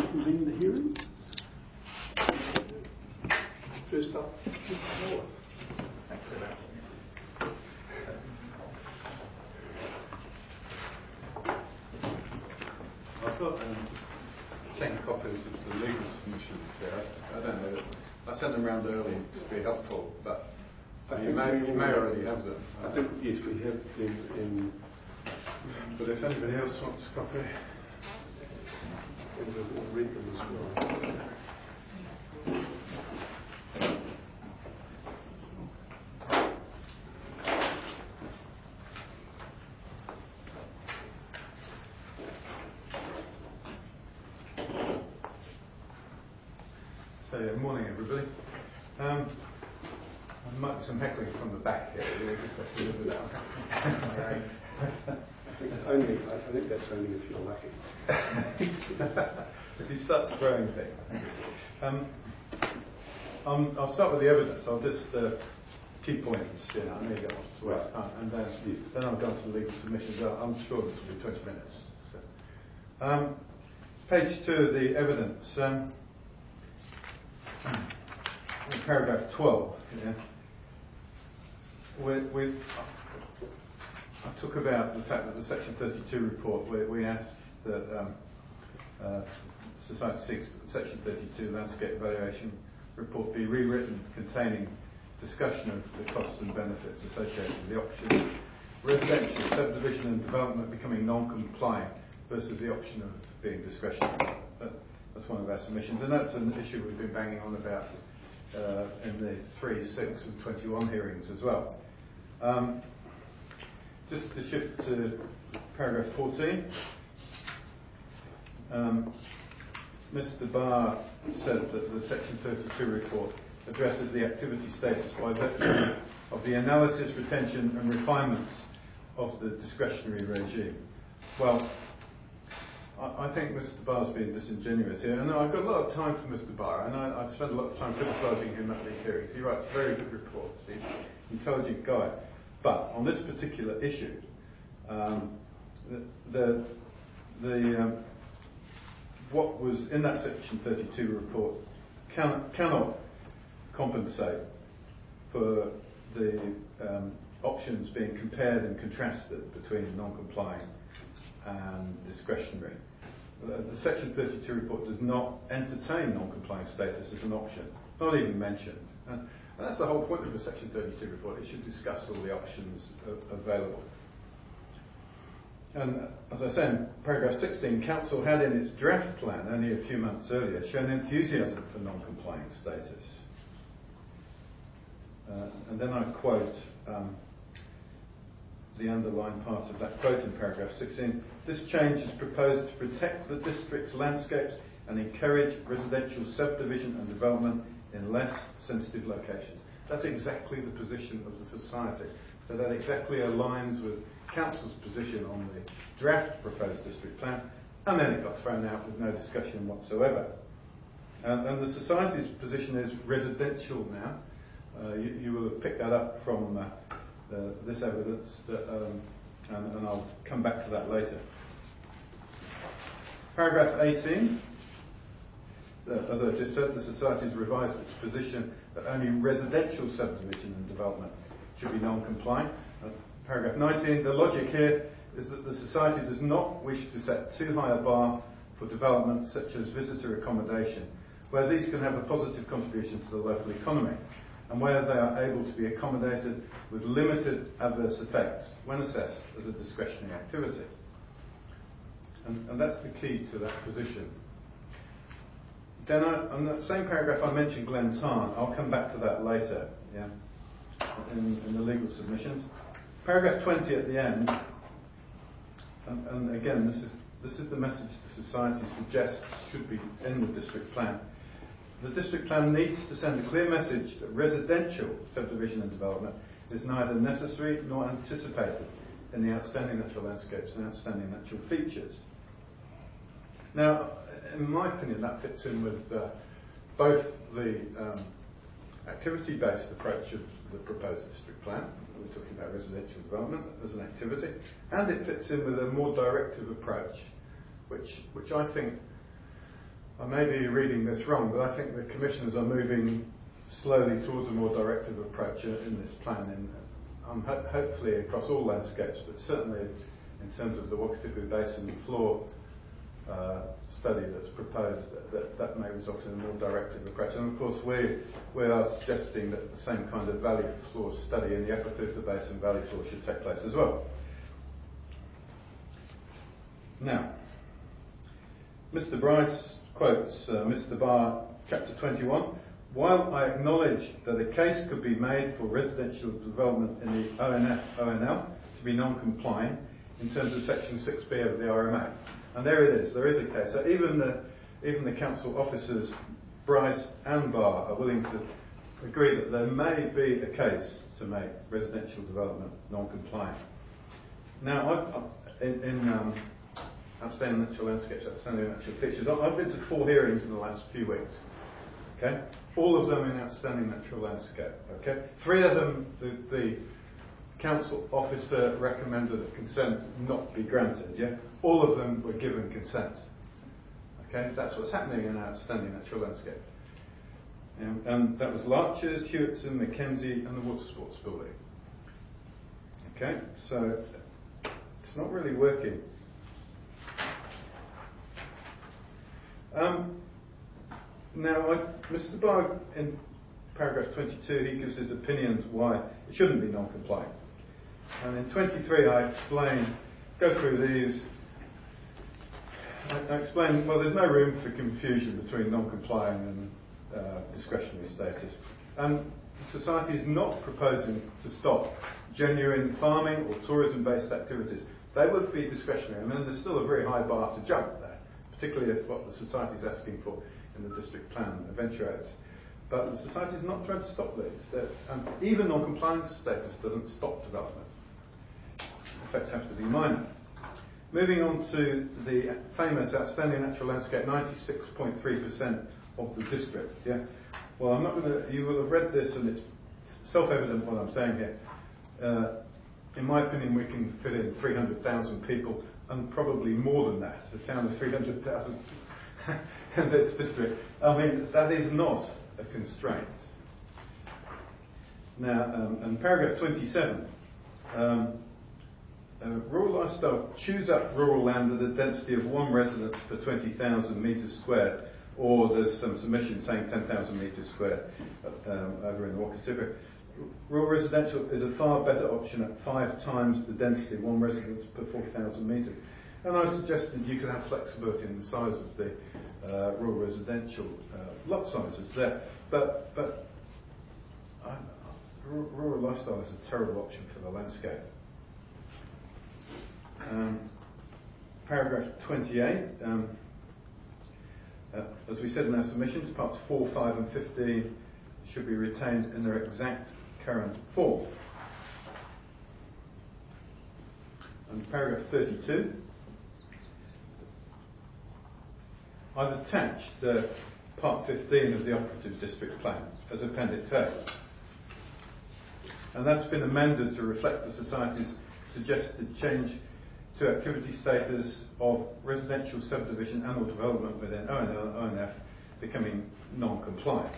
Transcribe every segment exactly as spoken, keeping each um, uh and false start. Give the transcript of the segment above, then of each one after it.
convene the hearing. First up, Mister North. Thanks for that. I've got um, ten copies of the legal submissions here. I, I don't know. I sent them around early to be helpful, but uh, you may you may already have them. I think yes, we have them in. But if anybody else wants a copy, We'll read them as well. So yeah, morning everybody. Um, there might be some heckling from the back here. We'll just have to live with that. Only, I think that's only if you're lucky. If he starts throwing things. Um, um, I'll start with the evidence. I'll just uh, key points. You know, I know you don't want to waste time, and then then I'll go on to the legal submissions. I'm sure this will be twenty minutes. So. Um, page two of the evidence. Um, paragraph twelve. Yeah. We, we, I took about the fact that the Section thirty-two report, where we asked that um, uh, Society seeks that the Section thirty-two landscape evaluation report be rewritten, containing discussion of the costs and benefits associated with the option residential subdivision and development becoming non-compliant versus the option of being discretionary. That, that's one of our submissions, and that's an issue we've been banging on about uh, in the three, six, and twenty-one hearings as well. Um, Just to shift to paragraph fourteen, um, Mister Barr said that the Section thirty-two report addresses the activity status by virtue of the analysis, retention and refinements of the discretionary regime. Well, I, I think Mister Barr's being disingenuous here, and I've got a lot of time for Mister Barr, and I, I've spent a lot of time criticising him at these hearings. He writes very good reports. He's an intelligent guy. But on this particular issue, um, the the, the um, what was in that Section thirty-two report can, cannot compensate for the um, options being compared and contrasted between non-compliant and discretionary. The, the Section thirty-two report does not entertain non-compliant status as an option, not even mentioned. And, And that's the whole point of the Section thirty-two report. It should discuss all the options uh, available. And as I say in paragraph sixteen, Council had in its draft plan only a few months earlier shown enthusiasm for non-compliant status. Uh, and then I quote um, the underlined part of that quote in paragraph sixteen. This change is proposed to protect the district's landscapes and encourage residential subdivision and development in less sensitive locations. That's exactly the position of the Society. So that exactly aligns with Council's position on the draft proposed district plan, and then it got thrown out with no discussion whatsoever. And, and the Society's position is residential now. Uh, you, you will have picked that up from uh, the, this evidence, that, um, and, and I'll come back to that later. Paragraph eighteen. Uh, as I just said, the Society has revised its position that only residential subdivision and development should be non-compliant. Uh, paragraph nineteen, the logic here is that the Society does not wish to set too high a bar for development such as visitor accommodation, where these can have a positive contribution to the local economy, and where they are able to be accommodated with limited adverse effects when assessed as a discretionary activity. And, and that's the key to that position. Then I, on that same paragraph I mentioned Glen Tarn. I'll come back to that later, yeah, in, in the legal submissions. Paragraph twenty at the end, and, and again this is this is the message the Society suggests should be in the district plan. The district plan needs to send a clear message that residential subdivision and development is neither necessary nor anticipated in the outstanding natural landscapes and outstanding natural features. Now, in my opinion, that fits in with uh, both the um, activity-based approach of the proposed district plan. We're talking about residential development as an activity, and it fits in with a more directive approach, which, which I think I may be reading this wrong, but I think the commissioners are moving slowly towards a more directive approach in this plan, in, um, ho hopefully across all landscapes, but certainly in terms of the Wakatipu Basin floor uh, study that's proposed, that, that, that may result in a more directive approach. And of course, we, we are suggesting that the same kind of valley floor study in the Upper Clutha Basin valley floor should take place as well. Now, Mister Bryce quotes uh, Mister Barr, chapter twenty-one, while I acknowledge that a case could be made for residential development in the O N F O N L to be non-compliant in terms of section six B of the R M A. And there it is, there is a case. So even the, even the council officers, Bryce and Barr, are willing to agree that there may be a case to make residential development non-compliant. Now, I've, in, in um, Outstanding Natural Landscapes, Outstanding Natural Features, I've been to four hearings in the last few weeks. Okay, all of them in Outstanding Natural Landscape. Okay, three of them, the, the council officer recommended that consent not be granted. Yeah, all of them were given consent. Okay, that's what's happening in Outstanding Natural Landscape. And, and that was Larchers, Hewitson, Mackenzie, and the Water Sports Building. Okay, so it's not really working. Um, now, I, Mister Barr, in paragraph twenty-two, he gives his opinions why it shouldn't be non-compliant. And in twenty-three, I explain, go through these, I, I explain, well, there's no room for confusion between non-compliant and uh, discretionary status. And the Society is not proposing to stop genuine farming or tourism-based activities. They would be discretionary, and then there's still a very high bar to jump there, particularly if what the Society is asking for in the district plan eventuates. But the Society is not trying to stop these. That, um, even non-compliance status doesn't stop development. Effects have to be minor. Moving on to the famous Outstanding Natural Landscape, ninety-six point three percent of the district. Yeah. Well, I'm not going to. You will have read this, and it's self-evident what I'm saying here. Uh, in my opinion, we can fit in three hundred thousand people, and probably more than that. A town of three hundred thousand in this district. I mean, that is not a constraint. Now, um, and paragraph twenty-seven. Um, uh, rural lifestyle chews up rural land at a density of one resident per twenty thousand metres squared, or there's some submission saying ten thousand metres squared um, over in Wakatipu. Rural residential is a far better option at five times the density, one resident per forty thousand metres. And I suggested you could have flexibility in the size of the uh, rural residential uh, lot sizes there. But, but uh, rural lifestyle is a terrible option for the landscape. Um, paragraph twenty-eight. Um, uh, as we said in our submissions, parts four, five and fifteen should be retained in their exact current form. And paragraph thirty-two. I've attached uh, part fifteen of the operative district plan as appendix A. And that's been amended to reflect the Society's suggested change to activity status of residential subdivision and or development within O N L and O N F becoming non-compliant.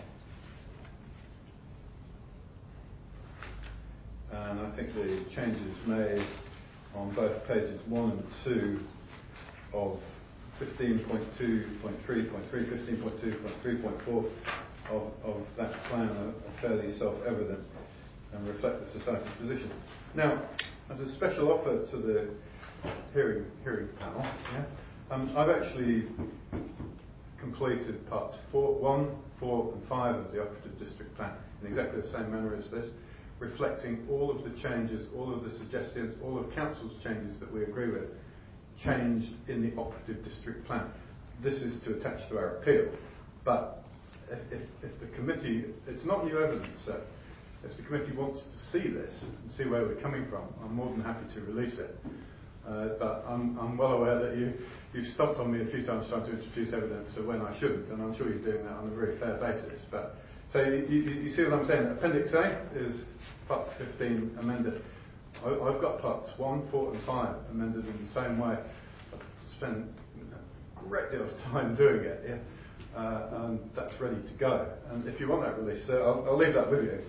And I think the changes made on both pages one and two of fifteen point two point three point three, fifteen point two point three point four of, of that plan are, are fairly self-evident and reflect the Society's position. Now, as a special offer to the hearing hearing panel, yeah, um, I've actually completed parts four, one, four and five of the operative district plan in exactly the same manner as this, reflecting all of the changes, all of the suggestions, all of Council's changes that we agree with, changed in the operative district plan. This is to attach to our appeal. But if, if, if the committee, it's not new evidence, so if the committee wants to see this and see where we're coming from, I'm more than happy to release it. Uh, but I'm, I'm well aware that you, you've stopped on me a few times trying to introduce evidence of when I shouldn't, and I'm sure you're doing that on a very fair basis. But so you, you, you see what I'm saying? Appendix A is part fifteen amended. I, I've got parts one, four, and five amended in the same way. I've spent a great deal of time doing it. Yeah. uh, and that's ready to go. And if you want that release, uh, I'll, I'll leave that with you.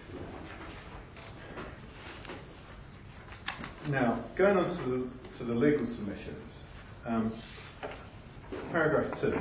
Now, going on to the, to the legal submissions, um, paragraph two.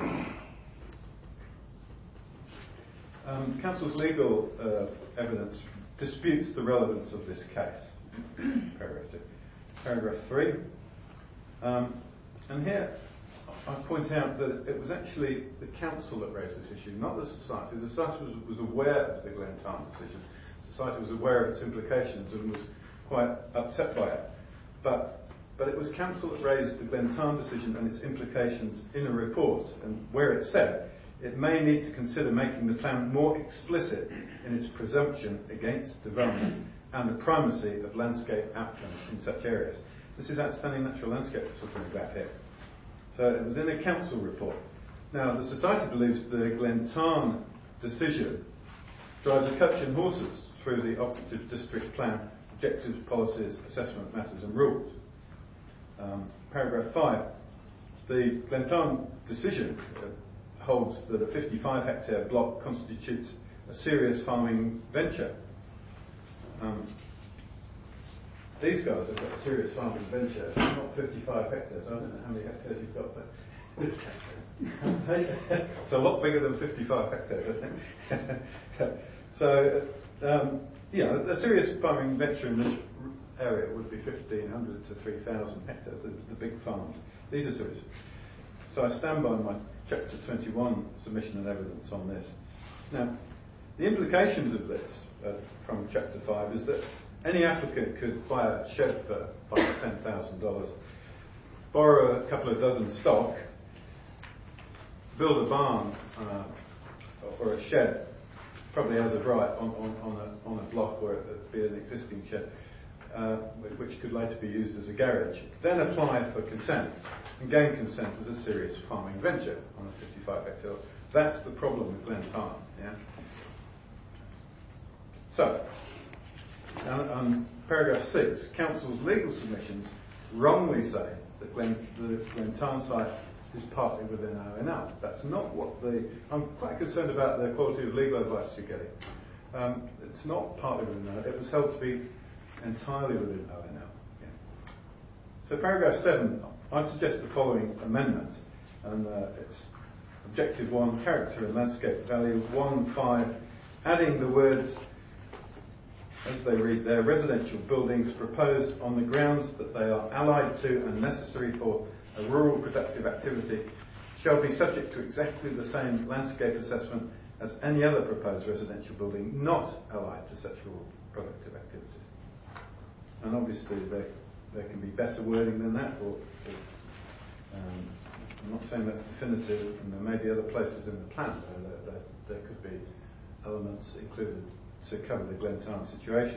Um, Council's legal uh, evidence disputes the relevance of this case. Paragraph two. Paragraph three. Um, and here I point out that it was actually the council that raised this issue, not the society. The society was, was aware of the Glen Tarn decision. The society was aware of its implications and was quite upset by it. But, but it was council that raised the Glen Tarn decision and its implications in a report, and where it said it may need to consider making the plan more explicit in its presumption against development and the primacy of landscape outcomes in such areas. This is outstanding natural landscape we're talking about here. So it was in a council report. Now, the society believes the Glen Tarn decision drives a coach and horses through the operative district plan, objectives, policies, assessment matters and rules. Um, paragraph five, the Glen Tarn decision uh, holds that a fifty-five hectare block constitutes a serious farming venture. Um, these guys have got a serious farming venture, not fifty-five hectares. I don't know how many hectares you've got, but it's a lot bigger than fifty-five hectares, I think. So, um, you know, a serious farming venture in this area would be fifteen hundred to three thousand hectares, the, the big farms. These are serious. So I stand by my chapter twenty-one submission and evidence on this. Now, the implications of this uh, from chapter five is that any applicant could buy a shed for five or ten thousand dollars, borrow a couple of dozen stock, build a barn uh, or a shed, probably as of right on, on, on, a, on a block where it would be an existing shed, uh, which could later be used as a garage, then apply for consent and gain consent as a serious farming venture on a fifty-five hectare. That's the problem with Glen Tarn. Yeah? So, and, and paragraph six, Council's legal submissions wrongly say that Glen, the Glen Tarn site is partly within O N L. That's not what the... I'm quite concerned about the quality of legal advice you're getting. Um, it's not partly within O N L. It was held to be entirely within O N L. Yeah. So paragraph seven, I suggest the following amendment, and uh, it's objective one, character and landscape value, one, five, adding the words, as they read there, residential buildings proposed on the grounds that they are allied to and necessary for a rural productive activity shall be subject to exactly the same landscape assessment as any other proposed residential building not allied to such rural productive activities. And obviously there, there can be better wording than that, or, or um, I'm not saying that's definitive, and there may be other places in the plan where there, there, there could be elements included to cover the Glen Tarn situation.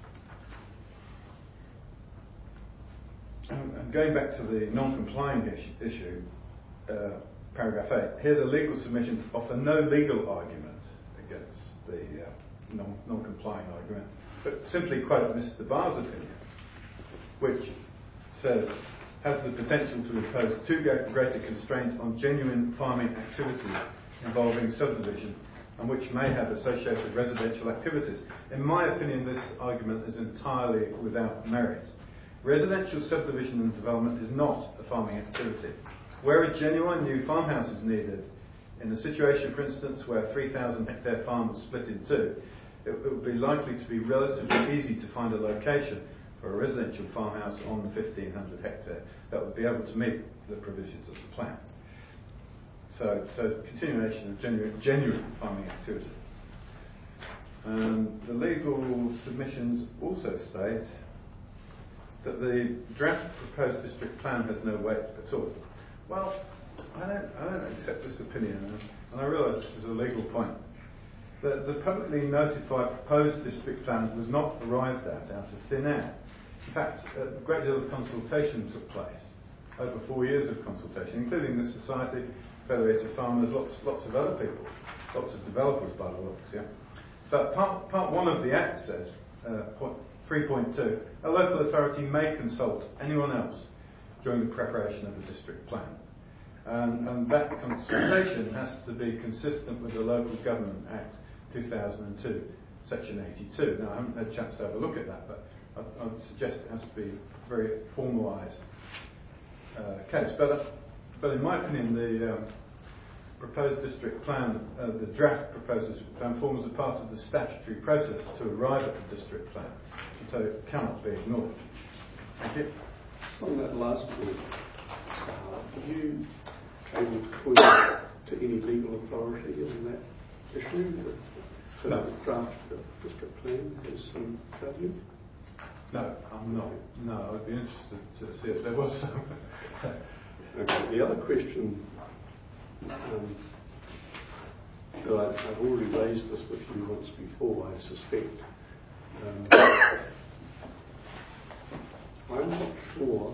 And going back to the non-complying issue, uh, paragraph eight, here the legal submissions offer no legal argument against the uh, non- non-complying argument, but simply quote Mister Barr's opinion, which says, has the potential to impose too great a constraint on genuine farming activities involving subdivision and which may have associated residential activities. In my opinion, this argument is entirely without merit. Residential subdivision and development is not a farming activity. Where a genuine new farmhouse is needed, in a situation, for instance, where a three thousand hectare farm was split in two, it, it would be likely to be relatively easy to find a location for a residential farmhouse on the fifteen hundred hectare that would be able to meet the provisions of the plan. So, so continuation of genuine, genuine farming activity. And the legal submissions also state that the draft proposed district plan has no weight at all. Well, I don't, I don't accept this opinion, and, and I realise this is a legal point. The, the publicly notified proposed district plan was not arrived at out of thin air. In fact, a great deal of consultation took place, over four years of consultation, including the Society, Federated Farmers, lots, lots of other people, lots of developers by the looks, yeah. But part, part one of the Act says, uh, point, three point two, a local authority may consult anyone else during the preparation of the district plan. And, and that consultation has to be consistent with the Local Government Act two thousand two, Section eighty-two. Now, I haven't had a chance to have a look at that, but I, I would suggest it has to be a very formalised uh, case. But, uh, but in my opinion, the um, proposed district plan, uh, the draft proposed district plan, forms a part of the statutory process to arrive at the district plan, and so it cannot be ignored. Thank you. Just on that last point, uh, are you able to point to any legal authority in that issue that No. the draft of the district plan has some value? No, I'm not. No, I'd be interested to see if there was some. Okay. The other question, um, that I, I've already raised this with you once before, I suspect. Um, I'm not sure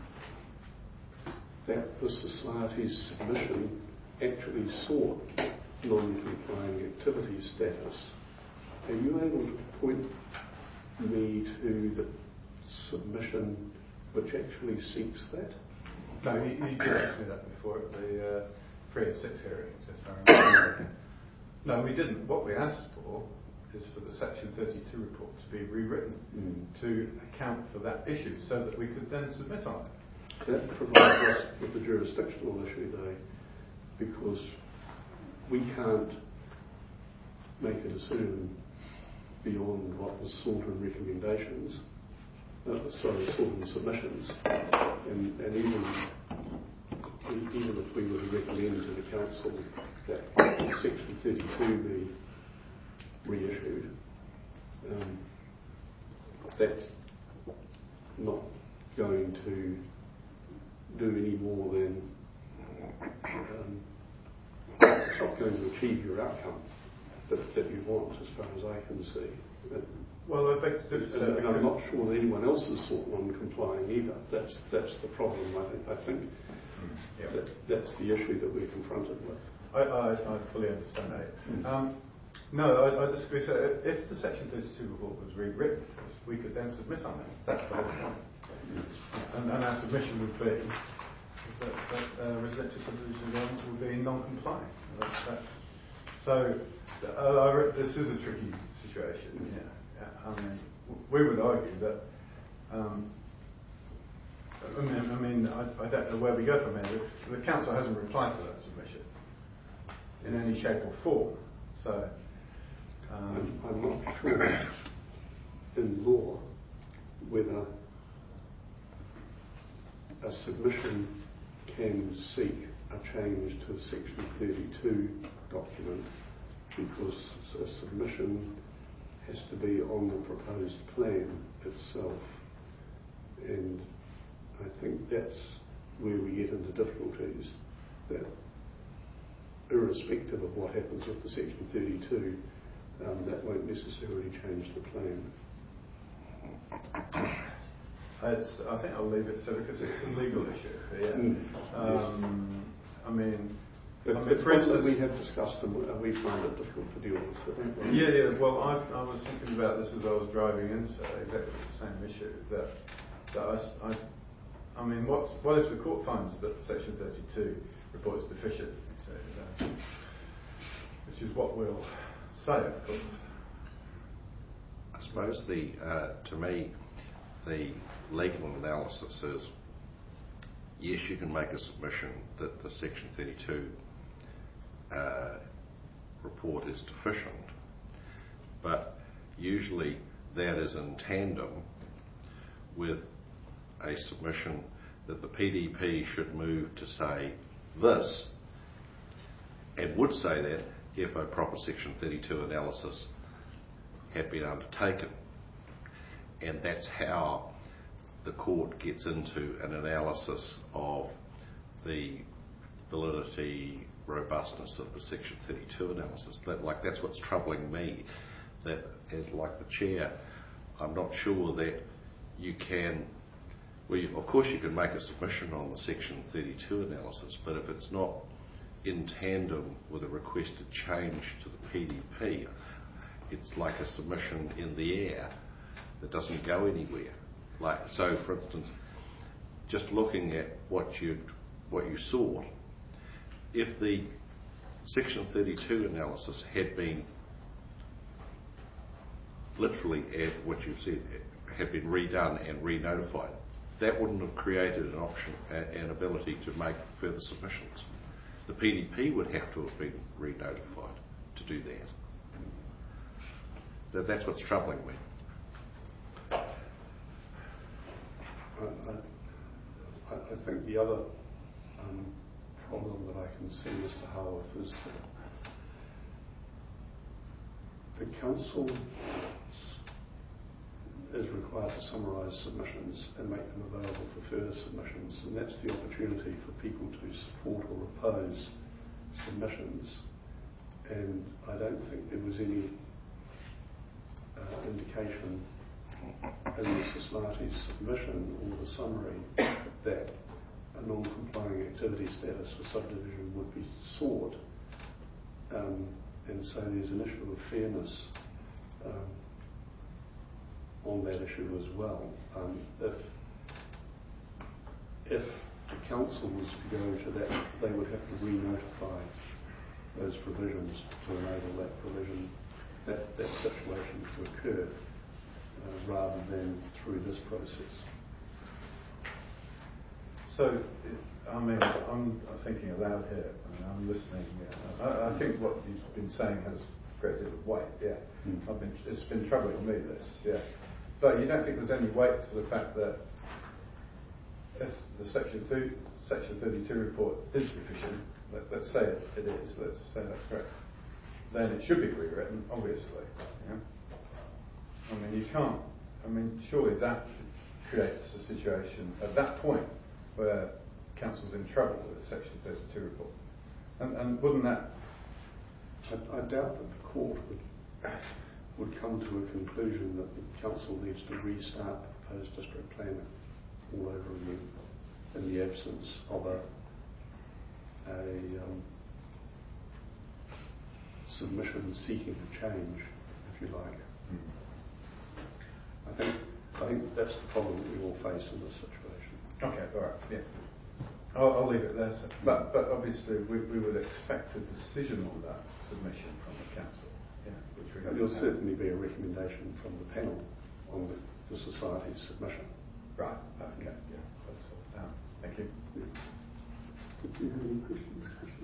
that the Society's submission actually sought non-complying activity status. Are you able to point me to the submission which actually seeks that? No, you, you did ask me that before at the uh, three and six hearing, just I remember. No, we didn't. What we asked for is for the Section thirty-two report to be rewritten mm. to account for that issue so that we could then submit on it. That provides us with the jurisdictional issue though, because we can't make a decision beyond what was sought in recommendations, uh, sorry, sought in submissions, and, and even even if we were to recommend to the council that Section thirty-two be reissued, um, that's not going to do any more than um, it's not going to achieve your outcome that, that you want, as far as I can see. But, well, I think and, and, and I'm not sure that anyone else is sort of non-complying either. That's that's the problem. I think. I think yeah. that, that's the issue that we're confronted with. I, I, I fully understand that. Mm. Um, no, I, I disagree. So if the Section thirty-two report was rewritten, we could then submit on it. That's the whole point. And, and our submission would be that, that uh, residential subdivision development would be non-compliant. That, that, so uh, I re- this is a tricky situation. Yeah, yeah. I mean, we would argue that. Um, I mean, I, mean I, I don't know where we go from here. The, the council hasn't replied to that submission in any shape or form. So um, I'm, I'm not sure in law whether a submission can seek a change to a Section thirty-two document, because a submission has to be on the proposed plan itself, and I think that's where we get into difficulties, that irrespective of what happens with the Section thirty-two, um, that won't necessarily change the plan. It's, I think I'll leave it so, because it's a legal issue. Yeah. Mm, um, yes. I mean, But I mean, for instance, we have discussed and we find it difficult to deal with. So yeah, yeah. Well, I, I was thinking about this as I was driving in, so exactly the same issue. That, that I, I, I mean, what's, what if the court finds that Section thirty-two report is deficient? So, uh, which is what we'll say, of course. I suppose the, uh, to me, the legal analysis is, yes, you can make a submission that the Section thirty-two uh, report is deficient, but usually that is in tandem with a submission that the P D P should move to say this, and would say that if a proper Section thirty-two analysis had been undertaken. And that's how the court gets into an analysis of the validity, robustness of the Section thirty-two analysis. That, like, that's what's troubling me. That, as like the chair, I'm not sure that you can. Well, you, of course, you can make a submission on the Section thirty-two analysis, but if it's not in tandem with a requested change to the P D P, it's like a submission in the air that doesn't go anywhere. Like, so, for instance, just looking at what you what you sought if the Section thirty-two analysis had been literally, at what you've said, had been redone and re-notified, that wouldn't have created an option, an ability to make further submissions. The P D P would have to have been re-notified to do that. that that's what's troubling me. I, I, I think the other um, problem that I can see, Mister Howarth, is that the council is required to summarise submissions and make them available for further submissions, and that's the opportunity for people to support or oppose submissions. And I don't think there was any uh, indication in the Society's submission or the summary that a non-complying activity status for subdivision would be sought. Um, and so there's an issue of fairness um, on that issue as well. Um, if if the council was to go to that, they would have to re-notify those provisions to enable that provision, that, that situation to occur, uh, rather than through this process. So, I mean, I'm thinking aloud here, and I'm listening. Yeah. I, I think what you've been saying has a great deal of weight, yeah. Mm. I've been, it's been troubling me, this, yeah. But you don't think there's any weight to the fact that if the Section, th- Section thirty-two report is deficient, let, let's say it, it is, let's say that's correct, then it should be rewritten, obviously. Yeah? I mean, you can't, I mean, surely that creates a situation at that point where council's in trouble with the Section thirty-two report. And, and wouldn't that... I, I doubt that the court would would come to a conclusion that the council needs to restart the proposed district plan all over again in the absence of a, a um, submission seeking a change, if you like. Mm. I think I think that's the problem that we all face in this situation. Okay, all right, yeah. I'll, I'll leave it there, sir. But, but obviously we, we would expect a decision on that submission from the council. Yeah, which we There'll certainly be a recommendation from the panel on the, the Society's submission. Right, okay, yeah, that's all down. Thank you. Yeah. Did you have any questions?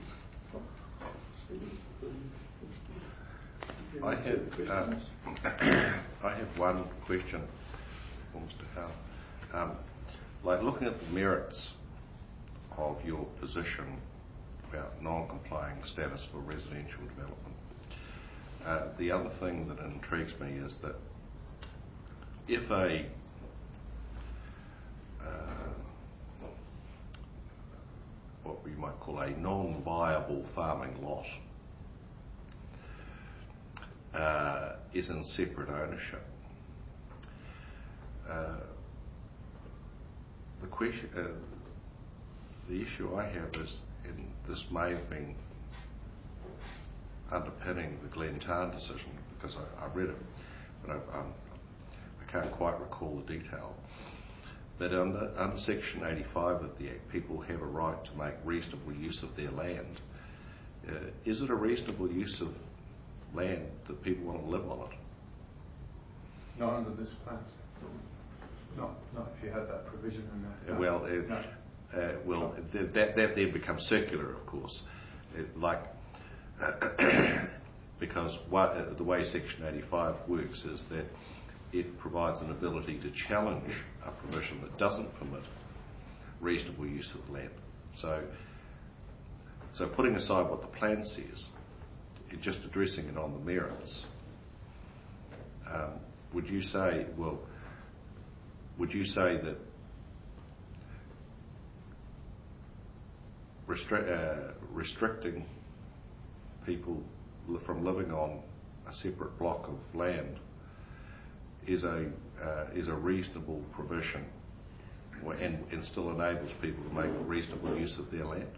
I have, uh, I have one question for Mister Howe. Um, like looking at the merits of your position about non-complying status for residential development, uh, the other thing that intrigues me is that if a uh, what we might call a non-viable farming lot uh, is in separate ownership, uh, the question, uh, the issue I have is, and this may have been underpinning the Glen Tarn decision because I, I read it, but I, um, I can't quite recall the detail. That under, under Section eighty-five of the Act, people have a right to make reasonable use of their land. Uh, is it a reasonable use of land that people want to live on it? Not under this plan. Not, not if you had that provision in there. Uh, well, uh, no. uh, well, th- that that then becomes circular, of course. It, like because what, uh, the way Section eighty-five works is that it provides an ability to challenge a provision that doesn't permit reasonable use of the land. So, so putting aside what the plan says, just addressing it on the merits, um, would you say, well, would you say that restri- uh, restricting people from living on a separate block of land is a uh, is a reasonable provision, and, and still enables people to make a reasonable use of their land?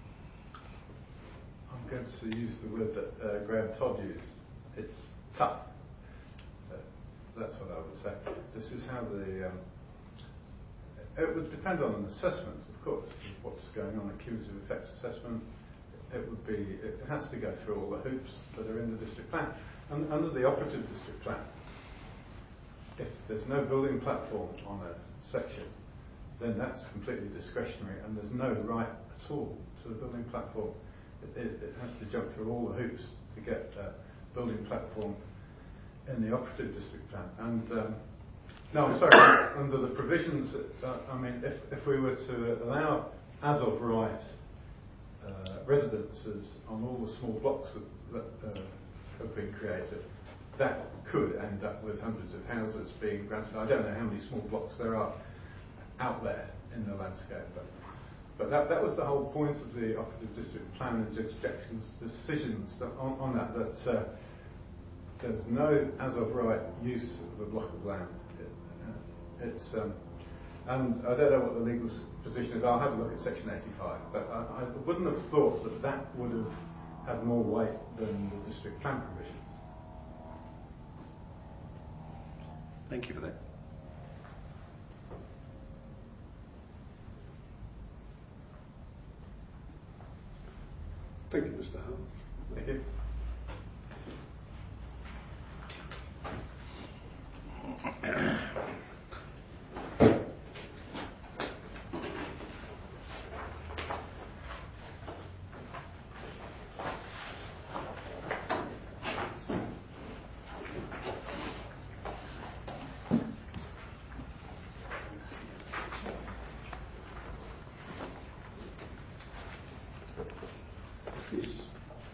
I'm going to use the word that uh, Graham Todd used. It's tough. So that's what I would say. This is how the um, it would depend on an assessment, of course, of what's going on, a cumulative effects assessment. it would be, it has to go through all the hoops that are in the district plan. And under the operative district plan, if there's no building platform on a section, then that's completely discretionary and there's no right at all to the building platform. It, it, it has to jump through all the hoops to get a building platform in the operative district plan. And um, no, I'm sorry, under the provisions, uh, I mean, if, if we were to allow as of right uh, residences on all the small blocks that, that uh, have been created, that could end up with hundreds of houses being granted. I don't know how many small blocks there are out there in the landscape, but, but that, that was the whole point of the operative district plan and Judge Jackson's decisions on, on that, that uh, there's no as of right use of a block of land. It, uh, it's, um, and I don't know what the legal position is. I'll have a look at section eighty-five, but I, I wouldn't have thought that that would have had more weight than the district plan provisions. Thank you for that. Thank you, Mister Hull. Thank you. Yes.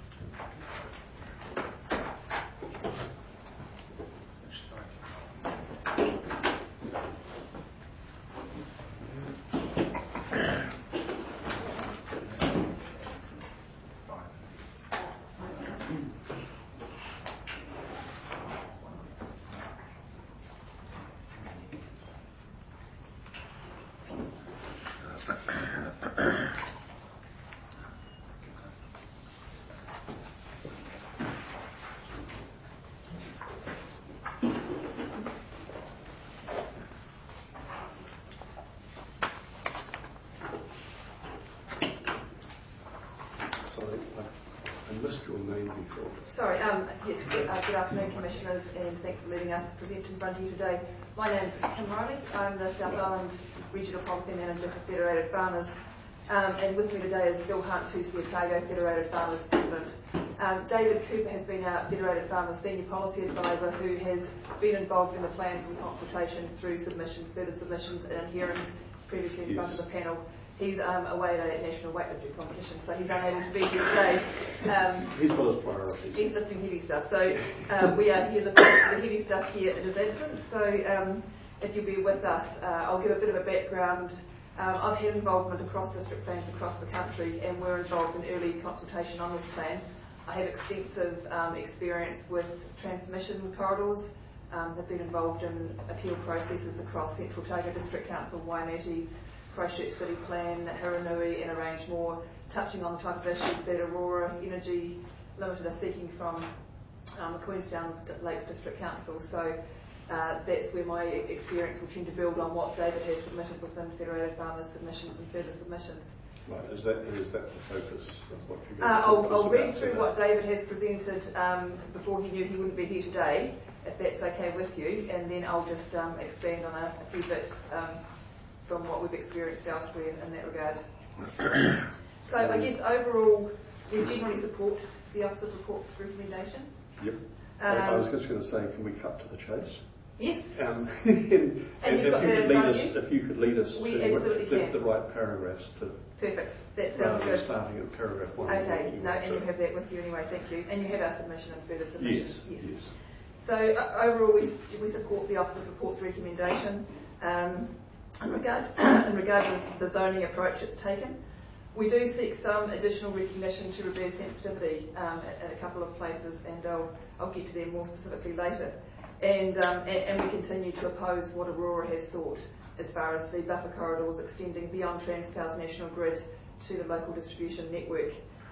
I missed your name before. Sorry, um, yes, uh, good afternoon, Commissioners, and thanks for letting us present in front of you today. My name is Kim Riley. I'm the South Island Regional Policy Manager for Federated Farmers. Um, and with me today is Bill Hunt, who's the Otago Federated Farmers President. Um, David Cooper has been our Federated Farmers Senior Policy Advisor, who has been involved in the plans and consultation through submissions, further submissions and hearings previously in front of the panel. He's um, away at a national weightlifting competition, so he's unable to be here today. Um, he's got his priorities. He's lifting heavy stuff, so um, we are here lifting the heavy stuff here at his absence. So um, if you'll be with us, uh, I'll give a bit of a background. Um, I've had involvement across district plans across the country, and we're involved in early consultation on this plan. I have extensive um, experience with transmission corridors, um, have been involved in appeal processes across Central Otago District Council, Waimate, Christchurch City Plan, Hiranui, and a range more, touching on the type of issues that Aurora Energy Limited are seeking from um, the Queenstown Lakes District Council. So uh, that's where my experience will tend to build on what David has submitted within Federated Farmers submissions and further submissions. Right, is that, is that the focus of what you're going Uh, to I'll, talk I'll us read about through today? what David has presented um, before he knew he wouldn't be here today, if that's okay with you, and then I'll just um, expand on a, a few bits um, from what we've experienced elsewhere in that regard. So I guess overall, we generally support the officer's report's recommendation. Yep. Um, I was just going to say, can we cut to the chase? Yes. Um, and and you've if, got you the could lead front us, view? if you could lead us We to absolutely the, can. the right paragraphs to Perfect. That rather sounds than good. starting at paragraph one. Okay. you No, want and you to- have that with you anyway. Thank you. And you have our submission and further submissions. Yes, yes. So uh, overall, we, we support the officer's report's recommendation. Um, in regard in regard to the zoning approach it's taken, we do seek some additional recognition to reverse sensitivity um, at, at a couple of places, and I'll, I'll get to them more specifically later. And, um, and, and we continue to oppose what Aurora has sought as far as the buffer corridors extending beyond Transpower's national grid to the local distribution network.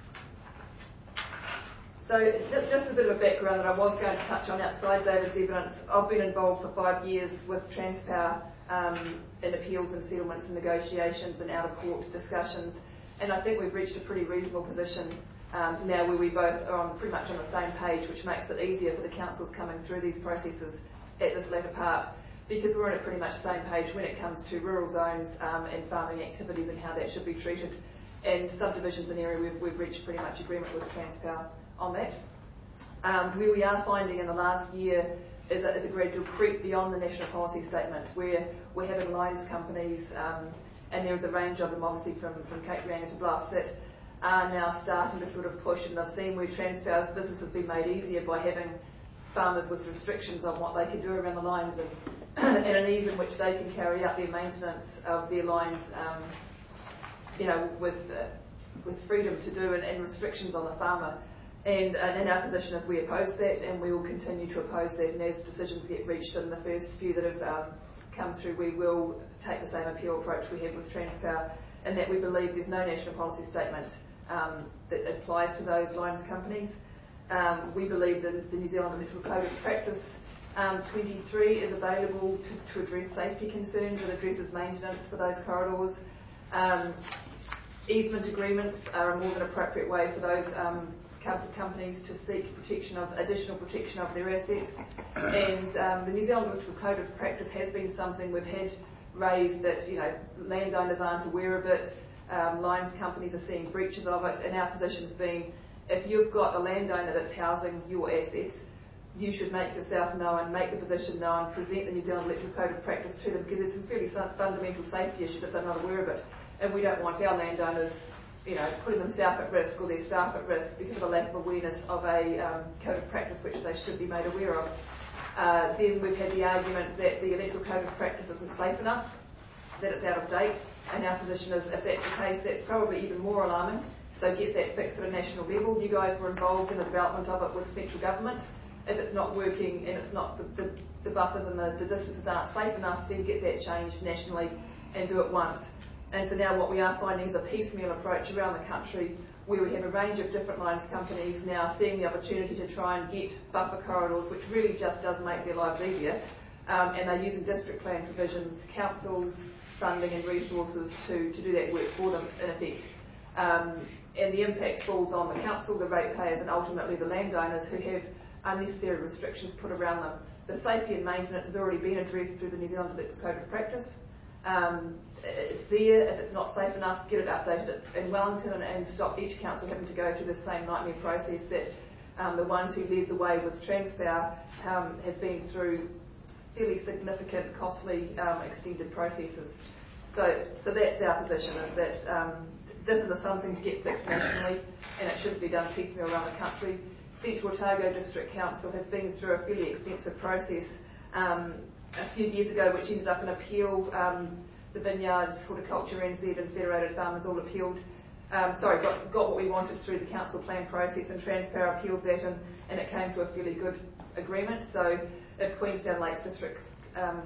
So just a bit of a background that I was going to touch on outside David's evidence. I've been involved for five years with Transpower um, in appeals and settlements and negotiations and out-of-court discussions, and I think we've reached a pretty reasonable position um, now where we both are on pretty much on the same page, which makes it easier for the councils coming through these processes at this latter part, because we're on a pretty much same page when it comes to rural zones um, and farming activities and how that should be treated. And subdivisions and area, we've, we've reached pretty much agreement with Transpower on that. Um, where we are finding in the last year is a, is a gradual creep beyond the national policy statement, where we're having lines companies, um, and there's a range of them obviously from, from Cape Reinga to Bluff, that are now starting to sort of push, and I've seen where Transpower's business has been made easier by having farmers with restrictions on what they can do around the lines, and, and an ease in which they can carry out their maintenance of their lines, um, you know, with uh, with freedom to do, and, and restrictions on the farmer. And, and in our position is we oppose that, and we will continue to oppose that. And as decisions get reached in the first few that have um, come through, we will take the same appeal approach we have with Transpower, and that we believe there's no national policy statement um, that applies to those lines companies. Um, we believe that the New Zealand Electoral Code of Practice um, twenty-three is available to, to address safety concerns. It addresses maintenance for those corridors. Um, easement agreements are a more than appropriate way for those um, companies to seek protection of additional protection of their assets. And um, the New Zealand Electoral Code of Practice has been something we've had raised, that you know landowners aren't aware of it, um, lines companies are seeing breaches of it, and our position's been, if you've got a landowner that's housing your assets, you should make yourself known, make the position known, present the New Zealand Electoral Code of Practice to them, because there's some fairly fundamental safety issues if they're not aware of it. And we don't want our landowners, you know, putting themselves at risk or their staff at risk because of a lack of awareness of a um, code of practice which they should be made aware of. Uh, then we've had the argument that the Electoral Code of Practice isn't safe enough, that it's out of date, and our position is if that's the case, that's probably even more alarming. So get that fixed at a national level. You guys were involved in the development of it with central government. If it's not working and it's not the, the, the buffers and the, the distances aren't safe enough, then get that changed nationally and do it once. And so now what we are finding is a piecemeal approach around the country where we have a range of different lines companies now seeing the opportunity to try and get buffer corridors, which really just does make their lives easier. Um, and they're using district plan provisions, councils, funding and resources to, to do that work for them in effect. Um, and the impact falls on the council, the ratepayers, and ultimately the landowners who have unnecessary restrictions put around them. The safety and maintenance has already been addressed through the New Zealand Electoral Code of Practice. Um, it's there. If it's not safe enough, get it updated in Wellington and, and stop each council having to go through the same nightmare process that um, the ones who led the way with Transpower um, have been through fairly significant, costly, um, extended processes. So, so that's our position, is that um, this is something to get fixed nationally, and it shouldn't be done piecemeal around the country. Central Otago District Council has been through a fairly extensive process um, a few years ago, which ended up in appeal. Um, the Vineyards, Horticulture N Z and Federated Farmers all appealed, um, sorry, got, got what we wanted through the council plan process, and Transpower appealed that, and, and it came to a fairly good agreement. So if Queenstown Lakes District um,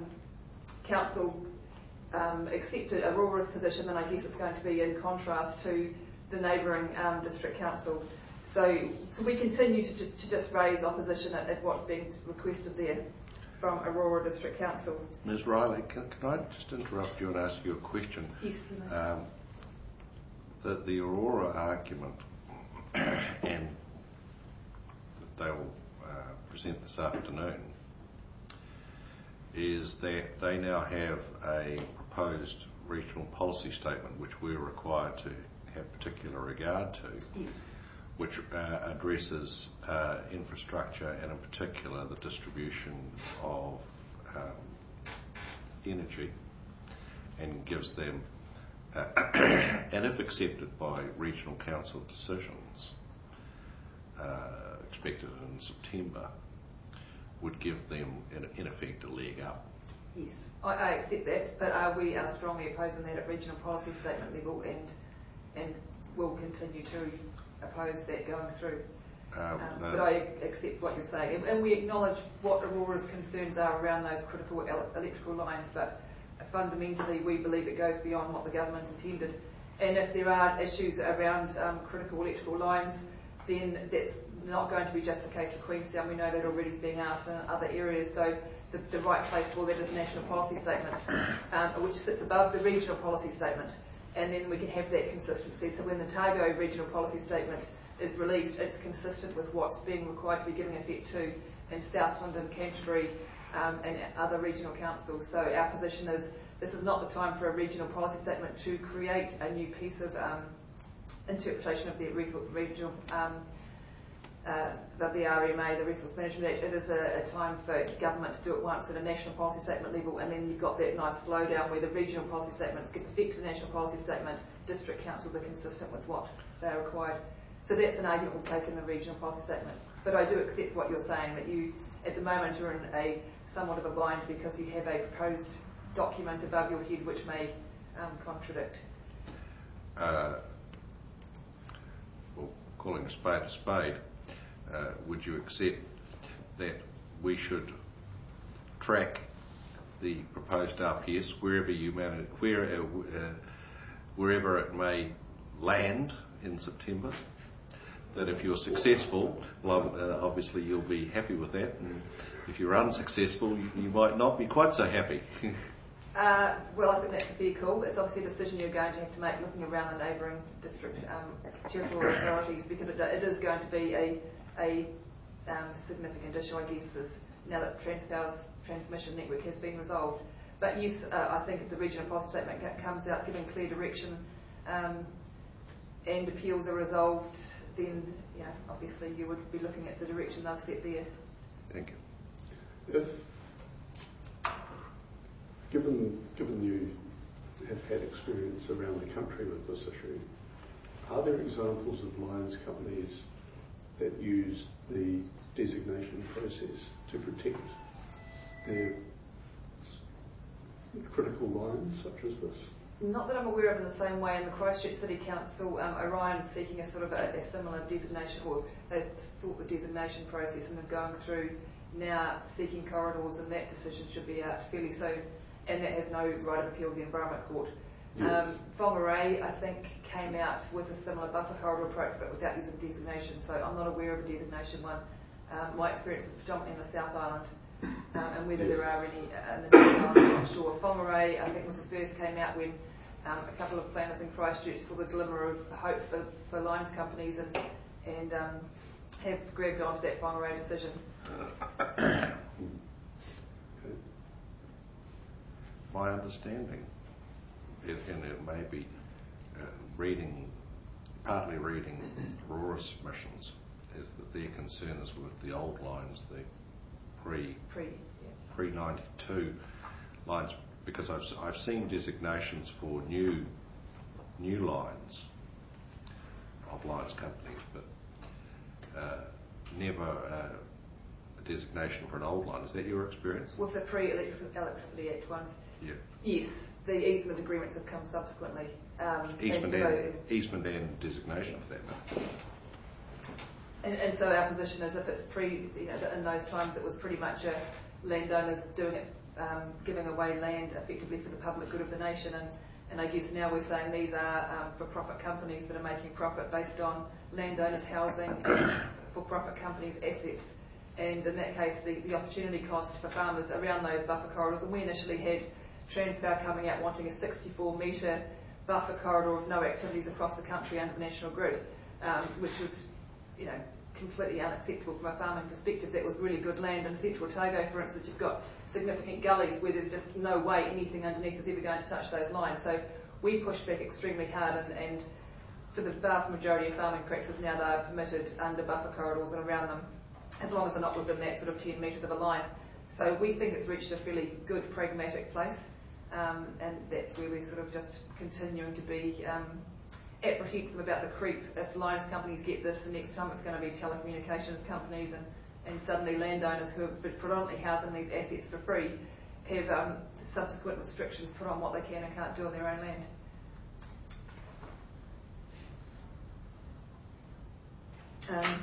Council um, accepted Aurora's position, then I guess it's going to be in contrast to the neighbouring um, district council. So, so we continue to, to just raise opposition at, at what's being requested there from Aurora District Council. Miz Riley, can, can I just interrupt you and ask you a question? Yes. Um, the, the Aurora argument and that they will uh, present this afternoon is that they now have a proposed regional policy statement which we're required to have particular regard to. Yes. Which uh, addresses uh, infrastructure and in particular the distribution of um, energy, and gives them, uh, and if accepted by regional council decisions, uh, expected in September, would give them in, in effect a leg up. Yes, I, I accept that, but uh, we are strongly opposing that at regional policy statement level, and and will continue to oppose that going through. Um, no. But I accept what you're saying, and, and we acknowledge what Aurora's concerns are around those critical el electrical lines, but fundamentally we believe it goes beyond what the government intended. And if there are issues around um, critical electrical lines, then that's not going to be just the case for Queenstown. We know that already is being asked in other areas. So the, the right place for that is a national policy statement, um, which sits above the regional policy statement. And then we can have that consistency. So when the Otago regional policy statement is released, it's consistent with what's being required to be giving effect to in Southland and Canterbury um, and other regional councils. So our position is this is not the time for a regional policy statement to create a new piece of um, interpretation of the regional um, uh, of the R M A, the Resource Management Act. It is a, a time for government to do it once at a national policy statement level, and then you've got that nice flow down where the regional policy statements give effect to the national policy statement. District councils are consistent with what they are required. So that's an argument we'll take in the regional policy statement. But I do accept what you're saying, that you, at the moment, are in a somewhat of a bind because you have a proposed document above your head which may um, contradict. Uh, well, calling a spade a spade, uh, would you accept that we should track the proposed R P S wherever you manage, where, uh, uh, wherever it may land in September? That if you're successful, well, uh, obviously you'll be happy with that, and if you're unsuccessful, you, you might not be quite so happy. uh, well, I think that's a fair call. It's obviously a decision you're going to have to make looking around the neighbouring district um, territorial authorities, because it, it is going to be a, a um, significant issue, I guess, is now that Transpower's transmission network has been resolved. But yes, uh, I think if the regional policy statement comes out giving clear direction um, and appeals are resolved, then you know, obviously you would be looking at the direction they've set there. Thank you. If, given, given you have had experience around the country with this issue, are there examples of lines companies that use the designation process to protect their critical lines such as this? Not that I'm aware of in the same way. In the Christchurch City Council, um, Orion is seeking a sort of a, a similar designation, or they've sought the designation process and they're going through now seeking corridors, and that decision should be out fairly soon, and that has no right of appeal to the Environment Court. Yes. Um, Whangarei, I think, came out with a similar buffer corridor approach but without using designation, so I'm not aware of a designation one. Um, my experience is predominantly in the South Island. Um, and whether there are any uh, in the North Island, I'm not sure. Whangarei, I think, was the first came out when um, a couple of planners in Christchurch saw the glimmer of hope for, for lines companies and, and um, have grabbed onto that Whangarei decision. My understanding, is, and it may be uh, reading, partly reading Aurora submissions, is that their concern is with the old lines, the pre Pre, yeah. pre ninety-two lines, because I've I've seen designations for new new lines of lines companies, but uh, never uh, a designation for an old line. Is that your experience? With the pre-Electricity Act ones, Yeah. yes, the easement agreements have come subsequently. Um, Easement and, and, those- easement and designation for that matter. and, and so our position is if it's pre, you know, in those times it was pretty much a landowners doing it, um, giving away land effectively for the public good of the nation, and, and I guess now we're saying these are um, for-profit companies that are making profit based on landowners' housing and for-profit companies' assets. And in that case, the, the opportunity cost for farmers around those buffer corridors, and we initially had Transpower coming out wanting a sixty-four metre buffer corridor of no activities across the country under the national grid, um, which was, you know, completely unacceptable from a farming perspective. That was really good land. In Central Otago, for instance, you've got significant gullies where there's just no way anything underneath is ever going to touch those lines. So we pushed back extremely hard, and, and for the vast majority of farming practices now, they are permitted under buffer corridors and around them, as long as they're not within that sort of ten metres of a line. So we think it's reached a fairly good pragmatic place, um, and that's where we're sort of just continuing to be um, apprehensive about the creep. If lines companies get this, the next time it's going to be telecommunications companies, and, and suddenly landowners who have been predominantly housing these assets for free have um, subsequent restrictions put on what they can and can't do on their own land. Um,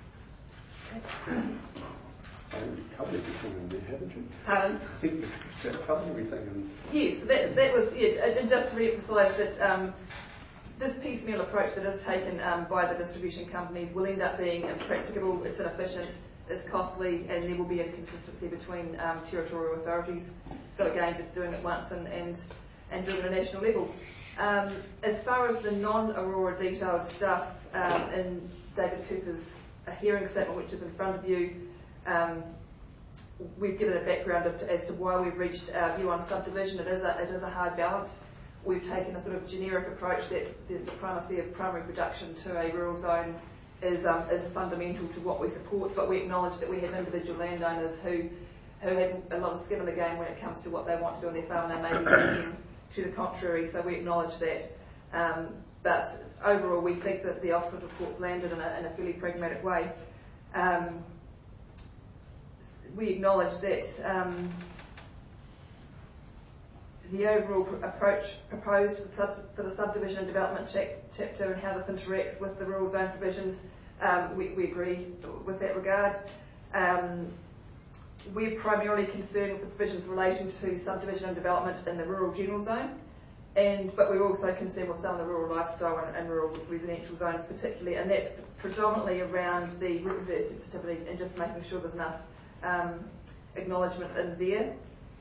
You've covered everything in there, haven't you? Pardon? I think you've covered everything. And Yes, that, that was it. And just to re-emphasise that um, this piecemeal approach that is taken um, by the distribution companies will end up being impracticable, it's inefficient, it's costly, and there will be inconsistency between um, territorial authorities. So again, just doing it once and, and, and doing it at a national level. Um, as far as the non-Aurora detailed stuff um, in David Cooper's a hearing statement, which is in front of you. Um, we've given a background of, as to why we've reached our view on subdivision. It is a, it is a hard balance. We've taken a sort of generic approach that the, the primacy of primary production to a rural zone is um, is fundamental to what we support, but we acknowledge that we have individual landowners who who have a lot of skin in the game when it comes to what they want to do on their farm. They may be thinking to the contrary, so we acknowledge that. Um, but overall, we think that the officer's report's landed in a, in a fairly pragmatic way. Um, we acknowledge that um, the overall pr- approach proposed for, sub- for the subdivision and development ch- chapter and how this interacts with the rural zone provisions, um, we, we agree with that regard. Um, we're primarily concerned with the provisions relating to subdivision and development in the rural general zone, and but we're also concerned with some of the rural lifestyle and, and rural residential zones particularly, and that's predominantly around the root reverse sensitivity and just making sure there's enough um, acknowledgement in there.